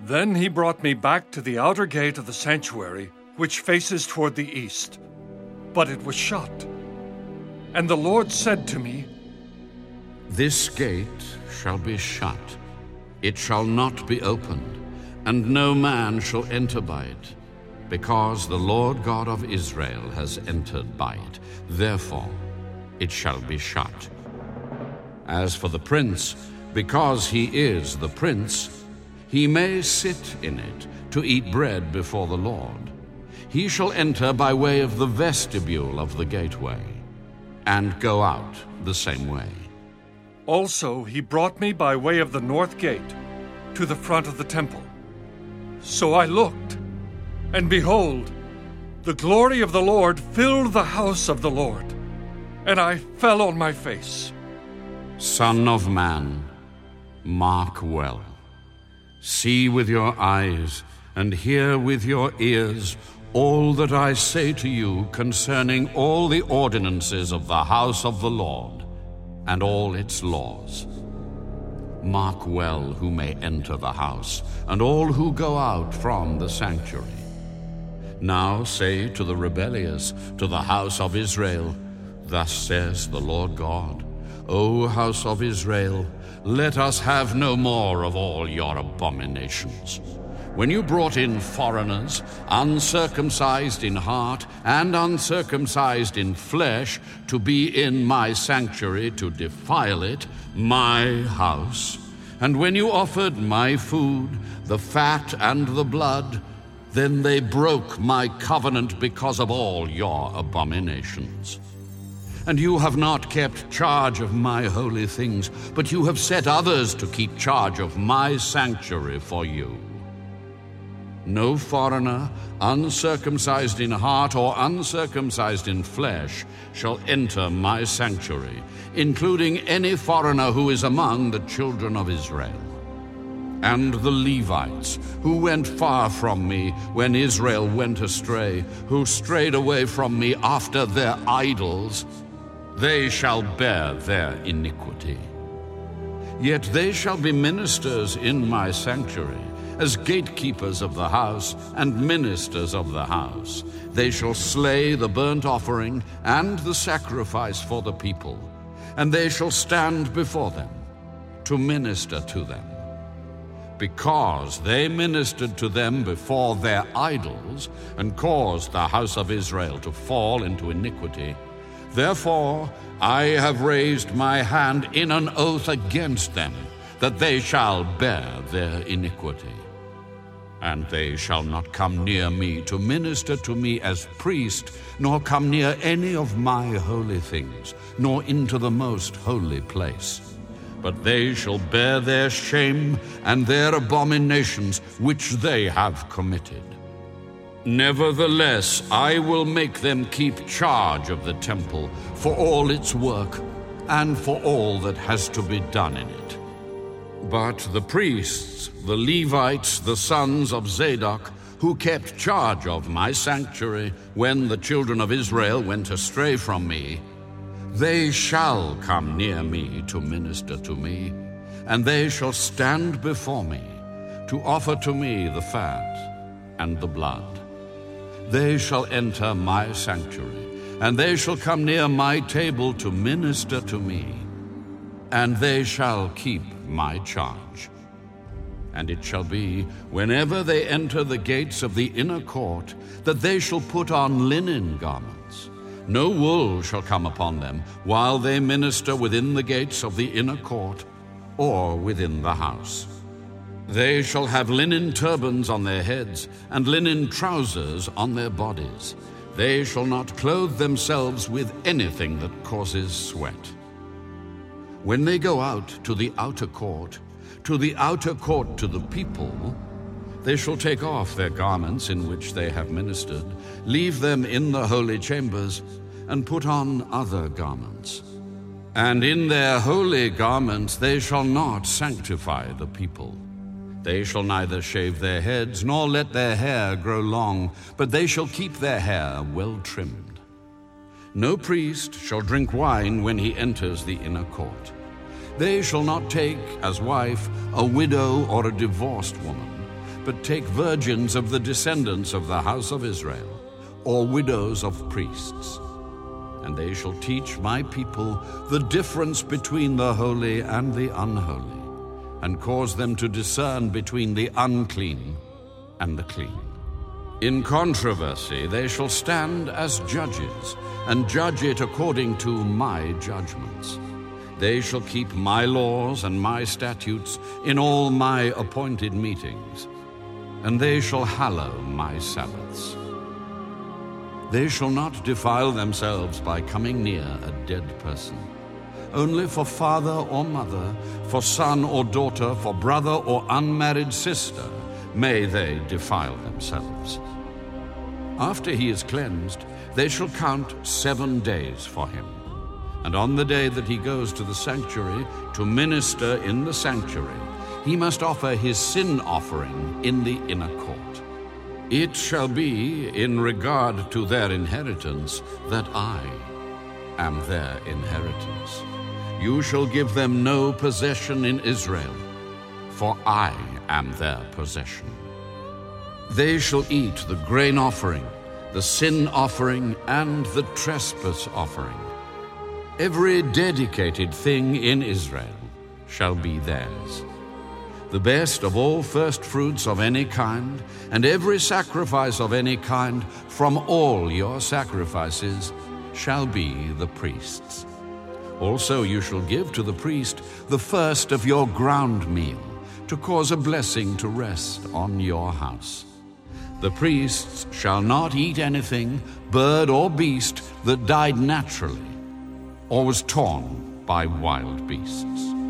Then he brought me back to the outer gate of the sanctuary, which faces toward the east. But it was shut. And the Lord said to me, "This gate shall be shut. It shall not be opened, and no man shall enter by it, because the Lord God of Israel has entered by it. Therefore it shall be shut. As for the prince, because he is the prince, he may sit in it to eat bread before the Lord. He shall enter by way of the vestibule of the gateway, and go out the same way." Also he brought me by way of the north gate to the front of the temple. So I looked, and behold, the glory of the Lord filled the house of the Lord, and I fell on my face. Son of man, mark well. See with your eyes and hear with your ears all that I say to you concerning all the ordinances of the house of the Lord and all its laws. Mark well who may enter the house and all who go out from the sanctuary. Now say to the rebellious, to the house of Israel, "Thus says the Lord God, O house of Israel, let us have no more of all your abominations. When you brought in foreigners, uncircumcised in heart and uncircumcised in flesh, to be in my sanctuary, to defile it, my house, and when you offered my food, the fat and the blood, then they broke my covenant because of all your abominations. And you have not kept charge of my holy things, but you have set others to keep charge of my sanctuary for you. No foreigner, uncircumcised in heart or uncircumcised in flesh, shall enter my sanctuary, including any foreigner who is among the children of Israel. And the Levites, who went far from me when Israel went astray, who strayed away from me after their idols, they shall bear their iniquity. Yet they shall be ministers in my sanctuary, as gatekeepers of the house and ministers of the house. They shall slay the burnt offering and the sacrifice for the people, and they shall stand before them to minister to them. Because they ministered to them before their idols and caused the house of Israel to fall into iniquity, therefore I have raised my hand in an oath against them, that they shall bear their iniquity. And they shall not come near me to minister to me as priest, nor come near any of my holy things, nor into the most holy place. But they shall bear their shame and their abominations which they have committed. Nevertheless, I will make them keep charge of the temple for all its work and for all that has to be done in it. But the priests, the Levites, the sons of Zadok, who kept charge of my sanctuary when the children of Israel went astray from me, they shall come near me to minister to me, and they shall stand before me to offer to me the fat and the blood. They shall enter my sanctuary, and they shall come near my table to minister to me, and they shall keep my charge. And it shall be, whenever they enter the gates of the inner court, that they shall put on linen garments. No wool shall come upon them while they minister within the gates of the inner court or within the house. They shall have linen turbans on their heads and linen trousers on their bodies. They shall not clothe themselves with anything that causes sweat. When they go out to the outer court to the people, they shall take off their garments in which they have ministered, leave them in the holy chambers, and put on other garments. And in their holy garments they shall not sanctify the people. They shall neither shave their heads nor let their hair grow long, but they shall keep their hair well trimmed. No priest shall drink wine when he enters the inner court. They shall not take as wife a widow or a divorced woman, but take virgins of the descendants of the house of Israel, or widows of priests. And they shall teach my people the difference between the holy and the unholy, and cause them to discern between the unclean and the clean. In controversy they shall stand as judges, and judge it according to my judgments. They shall keep my laws and my statutes in all my appointed meetings, and they shall hallow my Sabbaths. They shall not defile themselves by coming near a dead person. Only for father or mother, for son or daughter, for brother or unmarried sister, may they defile themselves. After he is cleansed, they shall count 7 days for him. And on the day that he goes to the sanctuary to minister in the sanctuary, he must offer his sin offering in the inner court. It shall be in regard to their inheritance that I am their inheritance. You shall give them no possession in Israel, for I am their possession. They shall eat the grain offering, the sin offering, and the trespass offering. Every dedicated thing in Israel shall be theirs. The best of all first fruits of any kind, and every sacrifice of any kind from all your sacrifices shall be the priest's. Also you shall give to the priest the first of your ground meal, to cause a blessing to rest on your house. The priests shall not eat anything, bird or beast, that died naturally, or was torn by wild beasts.